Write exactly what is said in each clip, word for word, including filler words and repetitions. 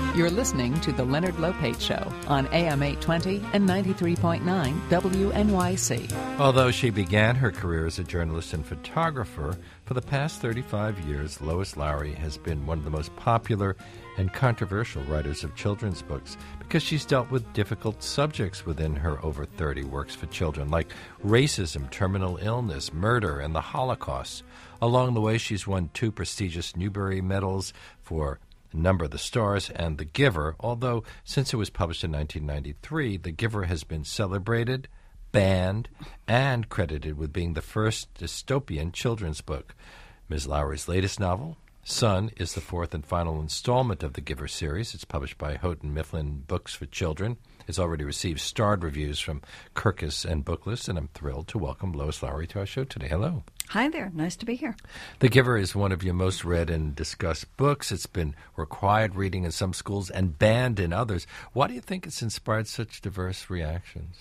You're listening to The Leonard Lopate Show on A M eight twenty and ninety-three point nine W N Y C. Although she began her career as a journalist and photographer, for the past thirty-five years, Lois Lowry has been one of the most popular and controversial writers of children's books because she's dealt with difficult subjects within her over thirty works for children, like racism, terminal illness, murder, and the Holocaust. Along the way, she's won two prestigious Newbery Medals for Number of the Stars and The Giver, although since it was published in nineteen ninety-three, The Giver has been celebrated, banned, and credited with being the first dystopian children's book. Miz Lowry's latest novel, Son, is the fourth and final installment of the Giver series. It's published by Houghton Mifflin Books for Children. It's already received starred reviews from Kirkus and Booklist, and I'm thrilled to welcome Lois Lowry to our show today. Hello. Hi there. Nice to be here. The Giver is one of your most read and discussed books. It's been required reading in some schools and banned in others. Why do you think it's inspired such diverse reactions?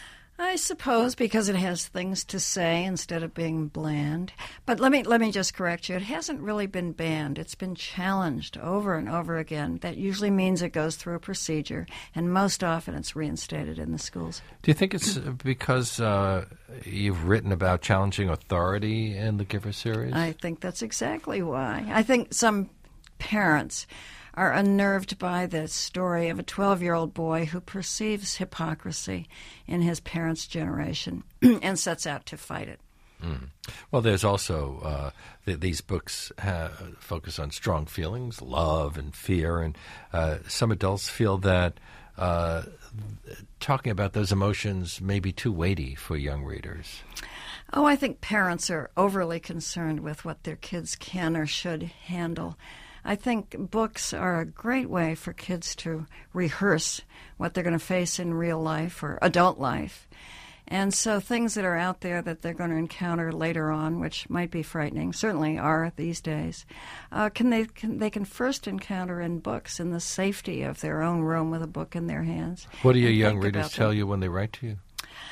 I suppose because it has things to say instead of being bland. But let me let me just correct you. It hasn't really been banned. It's been challenged over and over again. That usually means it goes through a procedure, and most often it's reinstated in the schools. Do you think it's because uh, you've written about challenging authority in the Giver series? I think that's exactly why. I think some parents are unnerved by the story of a twelve-year-old boy who perceives hypocrisy in his parents' generation and sets out to fight it. Mm. Well, there's also, uh, th- these books uh, focus on strong feelings, love and fear, and uh, some adults feel that uh, talking about those emotions may be too weighty for young readers. Oh, I think parents are overly concerned with what their kids can or should handle. I think books are a great way for kids to rehearse what they're going to face in real life or adult life. And so things that are out there that they're going to encounter later on, which might be frightening, certainly are these days, uh, can they can, they can first encounter in books in the safety of their own room with a book in their hands. What do your young readers tell you when they write to you?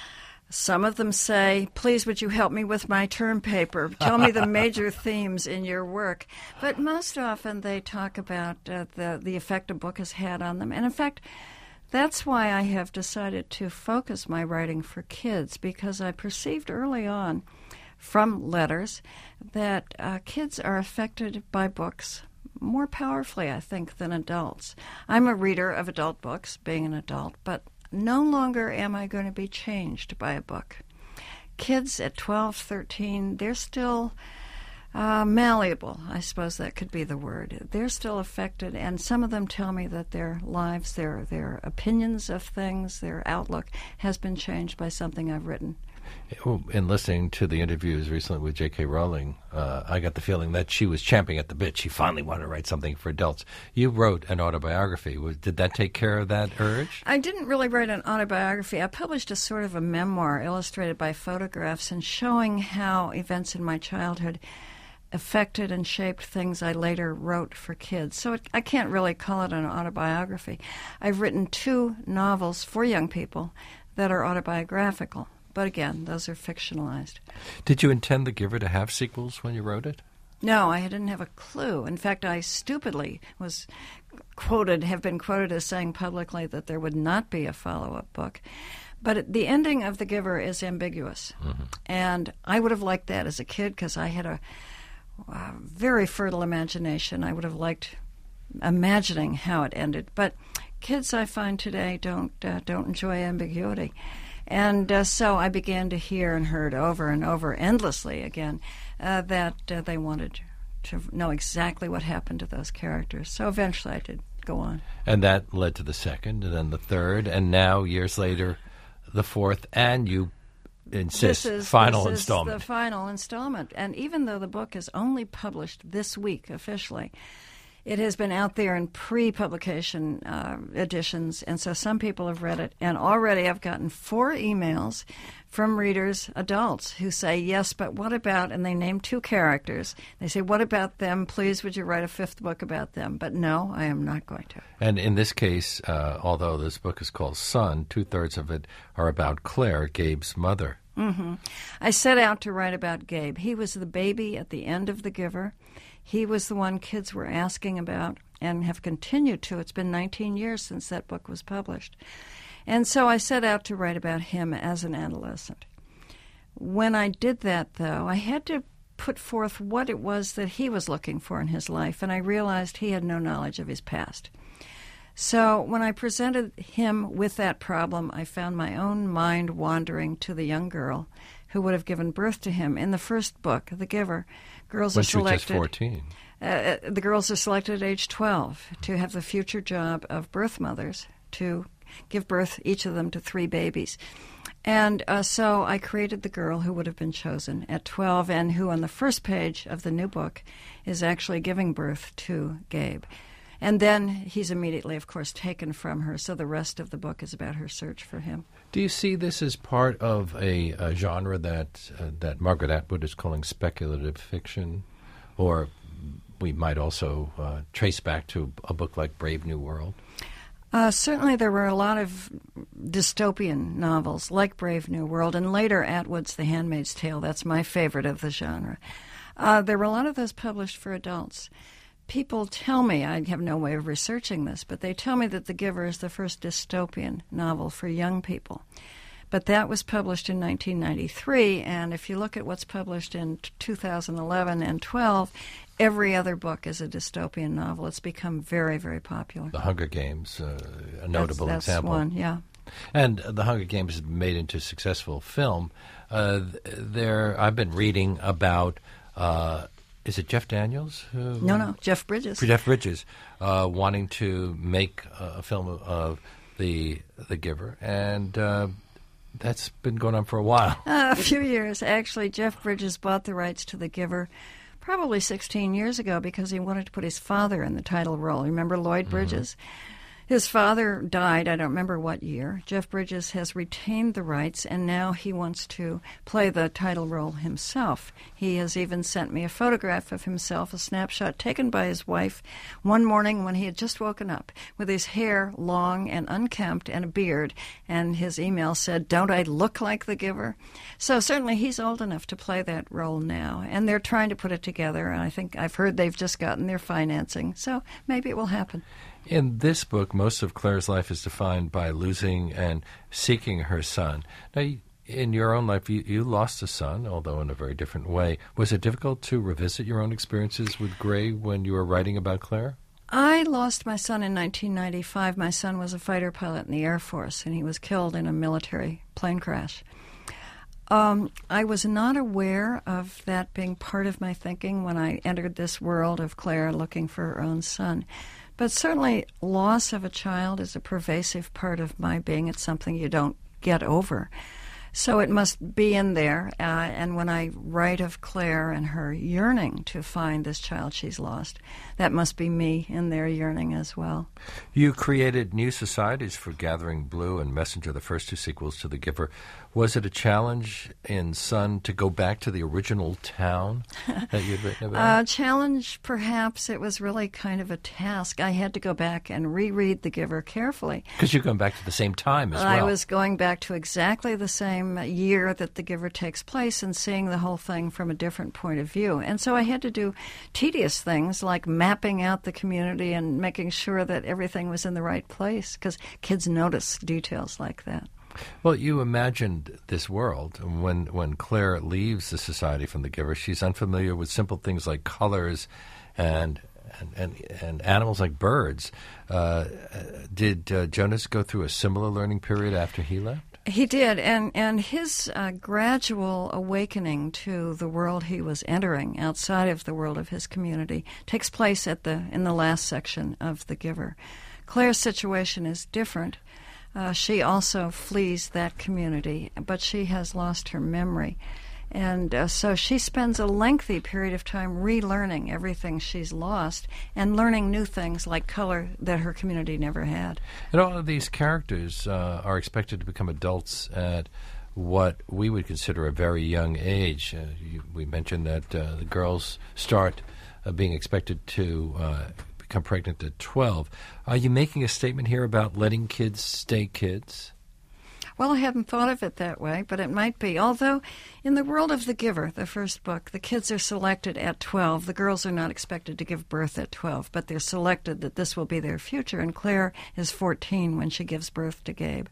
Some of them say, please would you help me with my term paper? Tell me the major themes in your work. But most often they talk about uh, the, the effect a book has had on them. And in fact, that's why I have decided to focus my writing for kids, because I perceived early on from letters that uh, kids are affected by books more powerfully, I think, than adults. I'm a reader of adult books, being an adult, but no longer am I going to be changed by a book. Kids at twelve, thirteen, they're still uh, malleable. I suppose that could be the word. They're still affected, and some of them tell me that their lives, their their opinions of things, their outlook has been changed by something I've written. In listening to the interviews recently with J K. Rowling, uh, I got the feeling that she was champing at the bit. She finally wanted to write something for adults. You wrote an autobiography. Did that take care of that urge? I didn't really write an autobiography. I published a sort of a memoir illustrated by photographs and showing how events in my childhood affected and shaped things I later wrote for kids. So it, I can't really call it an autobiography. I've written two novels for young people that are autobiographical. But again, those are fictionalized. Did you intend The Giver to have sequels when you wrote it? No, I didn't have a clue. In fact, I stupidly was quoted, have been quoted as saying publicly that there would not be a follow-up book. But the ending of The Giver is ambiguous. Mm-hmm. And I would have liked that as a kid because I had a, a very fertile imagination. I would have liked imagining how it ended. But kids, I find today, don't uh, don't enjoy ambiguity. And uh, so I began to hear and heard over and over, endlessly again, uh, that uh, they wanted to know exactly what happened to those characters. So eventually I did go on. And that led to the second, and then the third, and now, years later, the fourth, and you insist, this is, final this installment. Is the final installment. And even though the book is only published this week officially, it has been out there in pre-publication uh, editions, and so some people have read it. And already I've gotten four emails from readers, adults, who say, yes, but what about, and they name two characters. They say, what about them? Please, would you write a fifth book about them? But no, I am not going to. And in this case, uh, although this book is called Son, two-thirds of it are about Claire, Gabe's mother. Mm-hmm. I set out to write about Gabe. He was the baby at the end of The Giver. He was the one kids were asking about and have continued to. It's been nineteen years since that book was published. And so I set out to write about him as an adolescent. When I did that, though, I had to put forth what it was that he was looking for in his life, and I realized he had no knowledge of his past. So when I presented him with that problem, I found my own mind wandering to the young girl who would have given birth to him. In the first book, The Giver, girls when are she was selected. just fourteen. Uh, the girls are selected at age twelve to have the future job of birth mothers, to give birth, each of them, to three babies. And uh, so I created the girl who would have been chosen at twelve and who on the first page of the new book is actually giving birth to Gabe. And then he's immediately, of course, taken from her, so the rest of the book is about her search for him. Do you see this as part of a, a genre that uh, that Margaret Atwood is calling speculative fiction? Or we might also uh, trace back to a book like Brave New World? Uh, certainly there were a lot of dystopian novels like Brave New World, and later Atwood's The Handmaid's Tale. That's my favorite of the genre. Uh, there were a lot of those published for adults. People tell me, I have no way of researching this, but they tell me that The Giver is the first dystopian novel for young people. But that was published in nineteen ninety-three, and if you look at what's published in two thousand eleven and twelve, every other book is a dystopian novel. It's become very, very popular. The Hunger Games, uh, a notable that's, that's example. one, yeah. And uh, The Hunger Games is made into a successful film. Uh, there, I've been reading about, uh, is it Jeff Daniels? Who, No, no, Jeff Bridges. Jeff Bridges, uh, wanting to make a film of the The Giver, and uh, that's been going on for a while. Uh, a few years. Actually, Jeff Bridges bought the rights to The Giver probably sixteen years ago because he wanted to put his father in the title role. Remember Lloyd Bridges? Mm-hmm. His father died, I don't remember what year. Jeff Bridges has retained the rights, and now he wants to play the title role himself. He has even sent me a photograph of himself, a snapshot taken by his wife one morning when he had just woken up, with his hair long and unkempt and a beard, and his email said, "Don't I look like the Giver?" So certainly he's old enough to play that role now, and they're trying to put it together, and I think I've heard they've just gotten their financing, so maybe it will happen. In this book, most of Claire's life is defined by losing and seeking her son. Now, in your own life, you, you lost a son, although in a very different way. Was it difficult to revisit your own experiences with Gray when you were writing about Claire? I lost my son in nineteen ninety-five. My son was a fighter pilot in the Air Force, and he was killed in a military plane crash. Um, I was not aware of that being part of my thinking when I entered this world of Claire looking for her own son. But certainly loss of a child is a pervasive part of my being. It's something you don't get over. So it must be in there. Uh, and when I write of Claire and her yearning to find this child she's lost, that must be me in there yearning as well. You created new societies for Gathering Blue and Messenger, the first two sequels to The Giver. Was it a challenge in Sun to go back to the original town that you'd written about? uh, challenge, perhaps. It was really kind of a task. I had to go back and reread The Giver carefully. Because you're going back to the same time as well. I was going back to exactly the same year that The Giver takes place and seeing the whole thing from a different point of view. And so I had to do tedious things like mapping out the community and making sure that everything was in the right place, because kids notice details like that. Well, you imagined this world. When when Claire leaves the society from The Giver, she's unfamiliar with simple things like colors and and, and, and animals like birds. Uh, did uh, Jonas go through a similar learning period after he left? He did, and, and his uh, gradual awakening to the world he was entering outside of the world of his community takes place at the in the last section of The Giver. Claire's situation is different. Uh, she also flees that community, but she has lost her memory. And uh, so she spends a lengthy period of time relearning everything she's lost and learning new things like color that her community never had. And all of these characters uh, are expected to become adults at what we would consider a very young age. Uh, you, we mentioned that uh, the girls start uh, being expected to uh, become pregnant at twelve. Are you making a statement here about letting kids stay kids? Well, I hadn't thought of it that way, but it might be. Although, in the world of The Giver, the first book, the kids are selected at twelve. The girls are not expected to give birth at twelve, but they're selected that this will be their future. And Claire is fourteen when she gives birth to Gabe.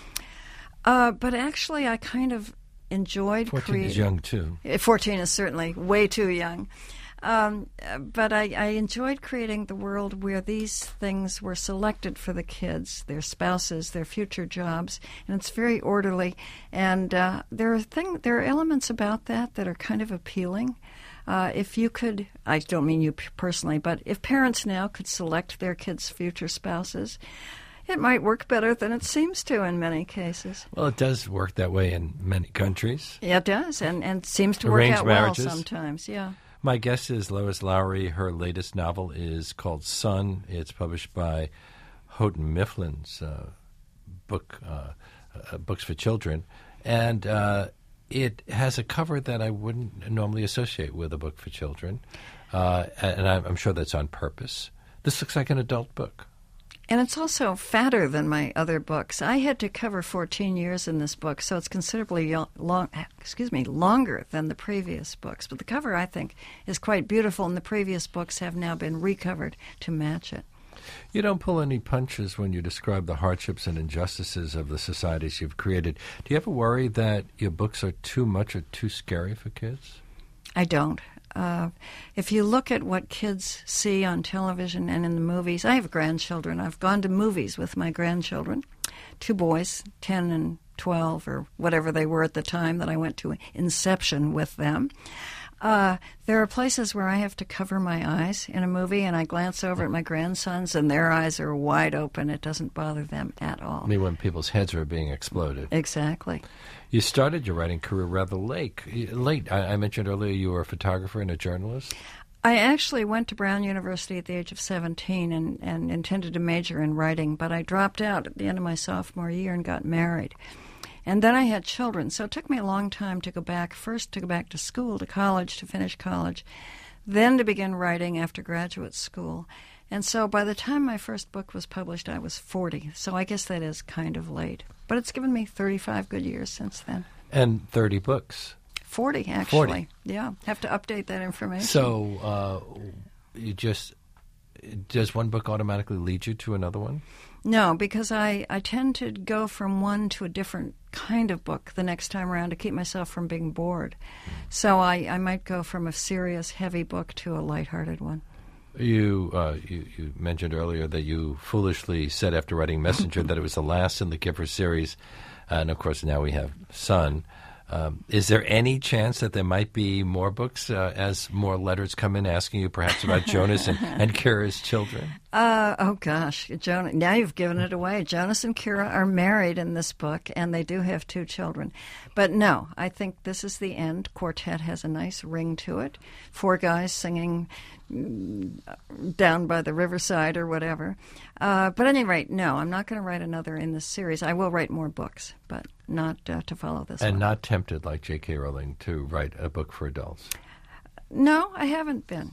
Uh, but actually, I kind of enjoyed fourteen creating... is young, too. fourteen is certainly way too young. Um, but I, I enjoyed creating the world where these things were selected for the kids, their spouses, their future jobs, and it's very orderly. And uh, there are thing, there are elements about that that are kind of appealing. Uh, if you could, I don't mean you personally, but if parents now could select their kids' future spouses, it might work better than it seems to in many cases. Well, it does work that way in many countries. Yeah, it does, and, and seems to Arranged work out marriages. well sometimes, yeah. My guest is Lois Lowry. Her latest novel is called Son. It's published by Houghton Mifflin's uh, book, uh, uh, Books for Children. And uh, it has a cover that I wouldn't normally associate with a book for children. Uh, and I'm, I'm sure that's on purpose. This looks like an adult book. And it's also fatter than my other books. I had to cover fourteen years in this book, so it's considerably yo- long, excuse me, longer than the previous books. But the cover, I think, is quite beautiful, and the previous books have now been recovered to match it. You don't pull any punches when you describe the hardships and injustices of the societies you've created. Do you ever worry that your books are too much or too scary for kids? I don't. Uh, if you look at what kids see on television and in the movies, I have grandchildren. I've gone to movies with my grandchildren, two boys, ten and twelve, or whatever they were at the time that I went to Inception with them. Uh, there are places where I have to cover my eyes in a movie, and I glance over at my grandsons, and their eyes are wide open. It doesn't bother them at all. I mean, when people's heads are being exploded. Exactly. You started your writing career rather late. Late. I, I mentioned earlier you were a photographer and a journalist. I actually went to Brown University at the age of seventeen and, and intended to major in writing, but I dropped out at the end of my sophomore year and got married. And then I had children, so it took me a long time to go back, first to go back to school, to college, to finish college, then to begin writing after graduate school. And so by the time my first book was published, I was forty, so I guess that is kind of late. But it's given me thirty-five good years since then. And thirty books. forty, actually. forty. Yeah, have to update that information. So uh, you just, does one book automatically lead you to another one? No, because I, I tend to go from one to a different kind of book the next time around to keep myself from being bored. So I, I might go from a serious, heavy book to a lighthearted one. You, uh, you you mentioned earlier that you foolishly said after writing Messenger that it was the last in the Giver series, uh, and of course now we have Son. Um, is there any chance that there might be more books uh, as more letters come in asking you perhaps about Jonas and, and Kira's children? Uh, oh, gosh. Jonas, now you've given it away. Jonas and Kira are married in this book, and they do have two children. But no, I think this is the end. Quartet has a nice ring to it. Four guys singing down by the riverside or whatever. Uh, but at any rate, no, I'm not going to write another in this series. I will write more books, but not uh, to follow this and one. not tempted like J K. Rowling to write a book for adults? No, I haven't been.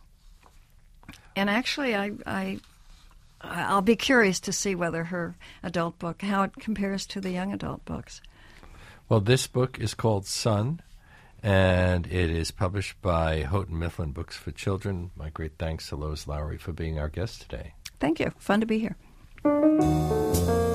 And actually, I, I, I'll be curious to see whether her adult book, how it compares to the young adult books. Well, this book is called Son, and it is published by Houghton Mifflin Books for Children. My great thanks to Lois Lowry for being our guest today. Thank you. Fun to be here.